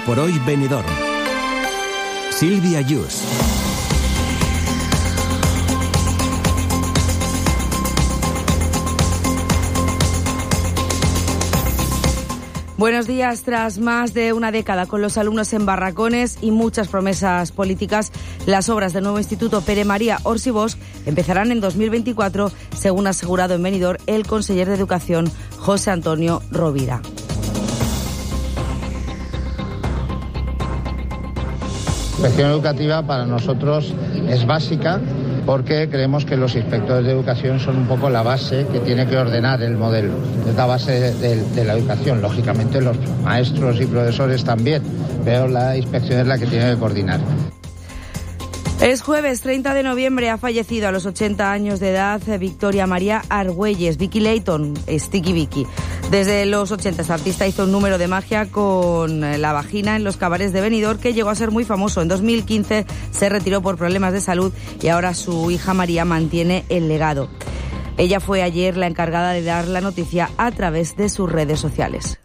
por hoy Benidorm. Sílvia Yus. Buenos días. Tras más de una década con los alumnos en barracones y muchas promesas políticas, las obras del nuevo Instituto Pere María Orsi Bosch empezarán en 2024, según ha asegurado en Benidorm el conseller de Educación, José Antonio Rovira. La inspección educativa para nosotros es básica porque creemos que los inspectores de educación son un poco la base que tiene que ordenar el modelo. Es la base de la educación, lógicamente los maestros y profesores también, pero la inspección es la que tiene que coordinar. Es jueves 30 de noviembre, ha fallecido a los 80 años de edad Victoria María Argüelles, Vicky Layton, Sticky Vicky. Desde los 80 esta artista hizo un número de magia con la vagina en los cabarets de Benidorm que llegó a ser muy famoso. En 2015 se retiró por problemas de salud y ahora su hija María mantiene el legado. Ella fue ayer la encargada de dar la noticia a través de sus redes sociales.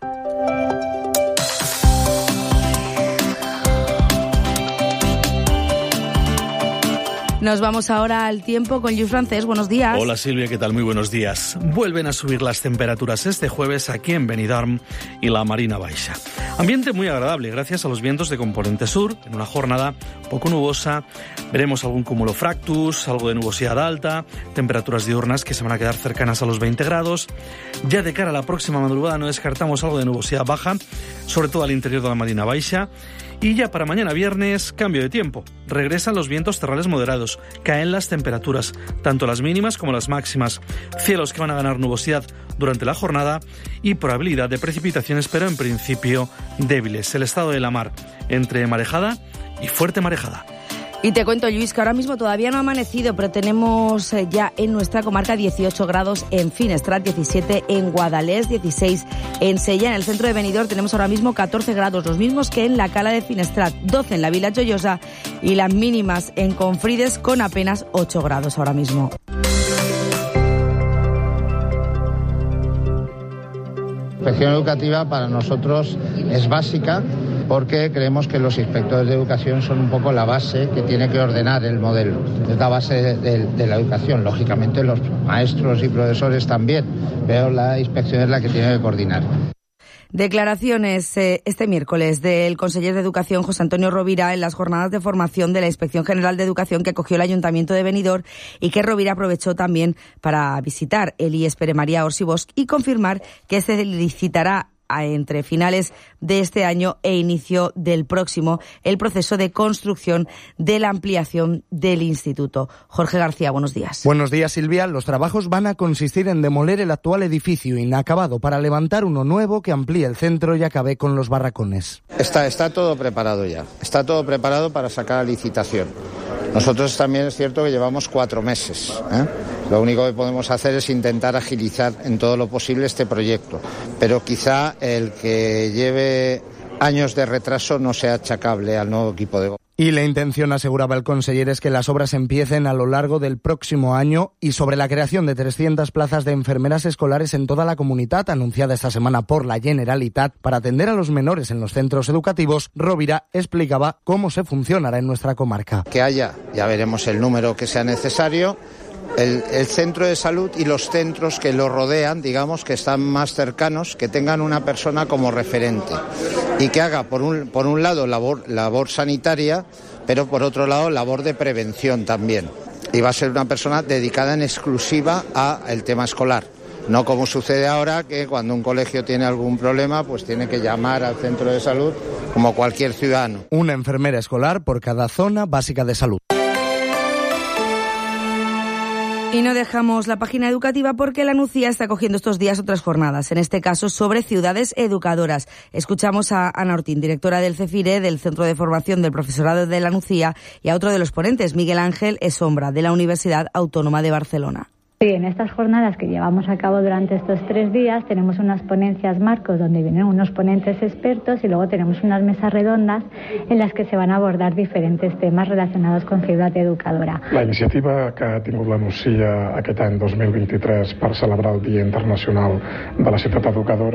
Nos vamos ahora al tiempo con Lluís Francés. Buenos días. Hola Silvia, ¿qué tal? Muy buenos días. Vuelven a subir las temperaturas este jueves aquí en Benidorm y la Marina Baixa. Ambiente muy agradable gracias a los vientos de componente sur. En una jornada poco nubosa veremos algún cúmulo fractus, algo de nubosidad alta, temperaturas diurnas que se van a quedar cercanas a los 20 grados. Ya de cara a la próxima madrugada no descartamos algo de nubosidad baja, sobre todo al interior de la Marina Baixa. Y ya para mañana viernes, cambio de tiempo. Regresan los vientos terrales moderados, caen las temperaturas, tanto las mínimas como las máximas. Cielos que van a ganar nubosidad durante la jornada y probabilidad de precipitaciones, pero en principio débiles. El estado de la mar, entre marejada y fuerte marejada. Y te cuento, Lluís, que ahora mismo todavía no ha amanecido, pero tenemos ya en nuestra comarca 18 grados en Finestrat, 17 en Guadalest, 16 en Sella. En el centro de Benidorm tenemos ahora mismo 14 grados, los mismos que en la Cala de Finestrat, 12 en la Vila Joiosa y las mínimas en Confrides con apenas 8 grados ahora mismo. La inspección educativa para nosotros es básica porque creemos que los inspectores de educación son un poco la base que tiene que ordenar el modelo. Es la base de la educación, lógicamente los maestros y profesores también, pero la inspección es la que tiene que coordinar. Declaraciones este miércoles del conseller de Educación, José Antonio Rovira, en las jornadas de formación de la Inspección General de Educación que acogió el Ayuntamiento de Benidorm y que Rovira aprovechó también para visitar el IES Pere María Orsi Bosch y confirmar que se licitará entre finales de este año e inicio del próximo el proceso de construcción de la ampliación del instituto. Jorge García, buenos días. Buenos días, Silvia. Los trabajos van a consistir en demoler el actual edificio inacabado para levantar uno nuevo que amplíe el centro y acabe con los barracones. Está todo preparado ya. Está todo preparado para sacar a licitación. Nosotros también es cierto que llevamos 4 meses. Lo único que podemos hacer es intentar agilizar en todo lo posible este proyecto. Pero quizá el que lleve años de retraso no sea achacable al nuevo equipo de gobierno. Y la intención, aseguraba el conseller, es que las obras empiecen a lo largo del próximo año y sobre la creación de 300 plazas de enfermeras escolares en toda la comunidad, anunciada esta semana por la Generalitat, para atender a los menores en los centros educativos. Rovira explicaba cómo se funcionará en nuestra comarca. Que haya, ya veremos el número que sea necesario, el centro de salud y los centros que lo rodean, digamos, que están más cercanos, que tengan una persona como referente y que haga por un lado labor sanitaria, pero por otro lado labor de prevención también. Y va a ser una persona dedicada en exclusiva al tema escolar. No como sucede ahora, que cuando un colegio tiene algún problema, pues tiene que llamar al centro de salud como cualquier ciudadano. Una enfermera escolar por cada zona básica de salud. Y no dejamos la página educativa porque la Nucía está cogiendo estos días otras jornadas, en este caso sobre ciudades educadoras. Escuchamos a Ana Ortín, directora del CEFIRE, del Centro de Formación del Profesorado de la Nucía, y a otro de los ponentes, Miguel Ángel Esombra, de la Universidad Autónoma de Barcelona. Sí, en estas jornadas que llevamos a cabo durante estos 3 días tenemos unas ponencias marcos donde vienen unos ponentes expertos y luego tenemos unas mesas redondas en las que se van a abordar diferentes temas relacionados con ciutat educadora. La iniciativa que ha tingut la Nucía aquest any 2023 per celebrar el Dia Internacional de la Ciutat Educadora